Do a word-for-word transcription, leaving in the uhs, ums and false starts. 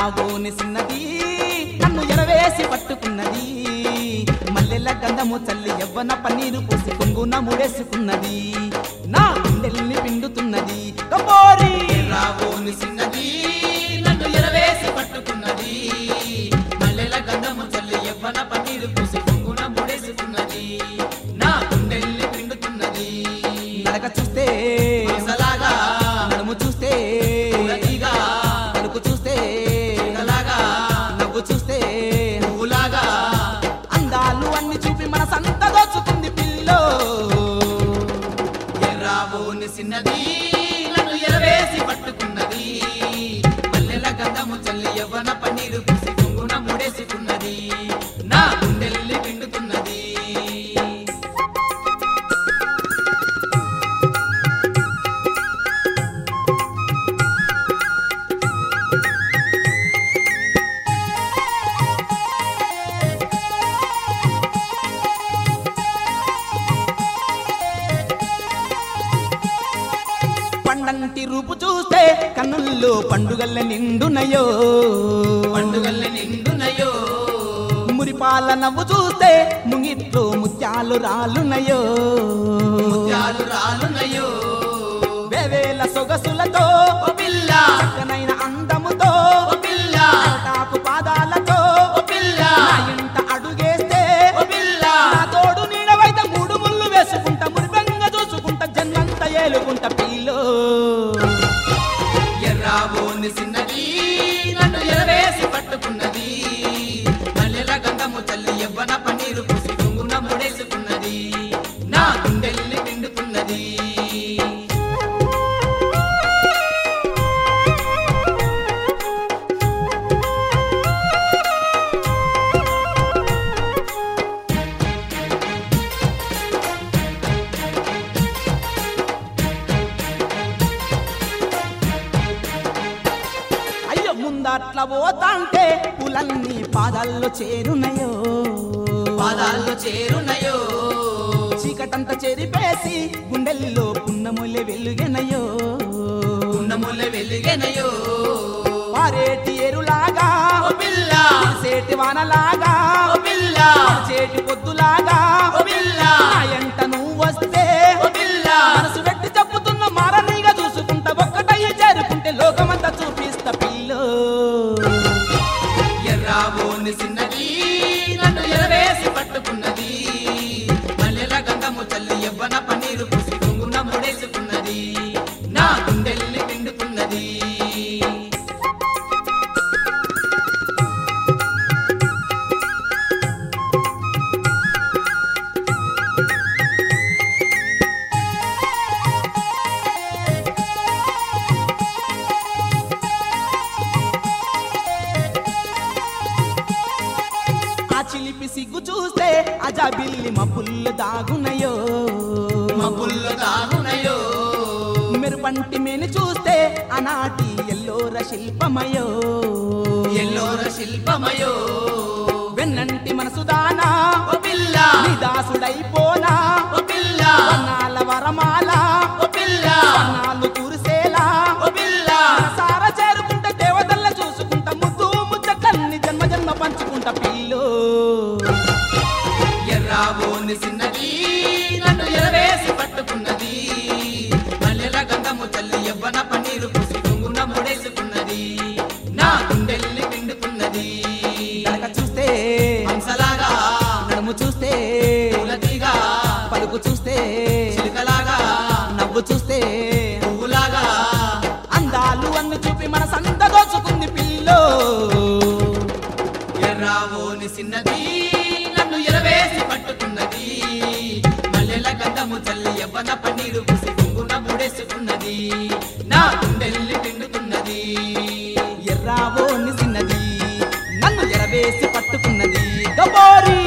ఎర్రావోని సిన్నది నన్ను ఎరవేసి పట్టుకున్నది మల్లెల గంధము చల్లి యవ్వన పన్నీరు పూసి కొంగున ముడేసుకున్నది నా గుండెల్ని పిండుతున్నది కబోరి ఎర్రావోని సిన్నది నన్ను ఎరవేసి పట్టుకున్నది మల్లెల గంధము చల్లి యవ్వన పన్నీరు పూసి కొంగున ముడేసుకున్నది నా గుండెల్ని పిండుతున్నది నడక చూస్తే అసలాగా నడుము చూస్తే ఉలగిగా తలుపు చూస్తే చిలకలాగా నవ్వు చూస్తే పువ్వులాగా అందాలు అన్ని చూపి మన సంత దోచుకుంది పిల్లో ఎర్రావోని సిన్నది నన్ను ఎరవేసి పట్టుకున్నది మల్లెల గంధము చల్లి యవ్వన పన్నీరు పూసి కొంగున ముడేసుకున్నది నా గుండెల్ని పిండుతున్నది పండంటి రూపు చూస్తే కన్నుల్లో పండుగల్ల నిండునయో పండుగల్ని నిండునయో మురిపాల నవ్వు చూస్తే ముంగిట్లో ముత్యాలు రాలునయో ముత్యాలు రాలునయో వేవేల సొగసులతో ఓ పిల్ల చక్కనైన అందముతో ఓ పిల్ల తాకు పాదాలతో ఓ పిల్ల నా ఇంట అడుగేస్తే ఓ పిల్ల నా తోడు నీడవైతే మూడు ముళ్ళు వేసుకుంటా మురిపెంగ చూసుకుంటా జన్మంతా ఏలుకుంటా పిల్లో ఎర్రావోని సిన్నది నన్ను ఎరవేసి పట్టుకున్నది మల్లెల గంధము చల్లి యవ్వన పన్నీరు పూసి కొంగున ముడేసుకున్నది నా గుండెల్ని పిండుతున్నది అయ్యో ముందట్ల పోతాంటే పులన్నీ పాదాల్లో చేరునయో పాదాల్లో చేరునయో చీకటంత చెరిపేసి గుండెల్లో పున్నములే వెలుగెనయో ఉన్నముల వెలుగెనయో పారేటి ఎరులాగా ఓ పిల్ల సేటి వానలాగా ఓ పిల్ల చేటి పొద్దులాగా ఓ పిల్ల నా ఎంట నువ్వు వస్తే ఓ పిల్ల మనసు పెట్టి చెప్పుతున్న మారనీగా చూసుకుంటా ఒక్కటయ్యి చేరుకుంటే లోకమంతా చూపిస్తా పిల్లో ఎర్రావోని సిన్నది నన్ను ఎరవేసి పట్టుకున్నది మల్లెల గంధము చల్లి యవ్వన పన్నీరు పూసి కొంగున ముడేసుకున్నది నా గుండెల్ని పిండుతున్నది ఆ చిలిపి సిగ్గు చూస్తే అజాబిల్లి మబ్బుల్లో దాగునయో మబ్బుల్లో దాగునయో మెరుపంటి మేని చూస్తే ఆనాటి ఎల్లోర శిల్పమయో ఎల్లోర శిల్పమయో వెన్నంటి మనసు దానా ఓ పిల్ల నీ దాసుడైపోనా ఓ పిల్ల వర్ణాల వరమాల ఓ పిల్ల వర్ణాలు కురిసేలా ఓ పిల్ల సార చేరుకుంటే దేవతల్ల చూసుకుంటా ముద్దు ముచ్చట్లన్నీ జన్మ జన్మ పంచుకుంటా పిల్లో ఎర్రావోని సిన్నది నన్ను ఎరవేసి పట్టుకున్నది మల్లెల గంధము చల్లి యవ్వన పన్నీరు పూసి కొంగున ముడేసుకున్నది నా గుండెల్ని పిండుతున్నది నడక చూస్తే హంసలాగా నడుము చూస్తే పులకిగా పలుకు చూస్తే చిలుకలాగా నవ్వు చూస్తే పువ్వులాగా అందాలు అన్ని చూపి మన సంత దోచుకుంది పిల్లో ఎర్రావోని సిన్నది నన్ను ఎరవేసి పట్టుకున్నది మల్లెల గంధము చల్లి యవ్వన పన్నీరు పూసి కొంగున ముడేసుకున్నది నా గుండెల్ని పిండుతున్నది ఎర్రావో నిసిన్నది నన్ను ఎరవేసి పట్టుకున్నది గబోరి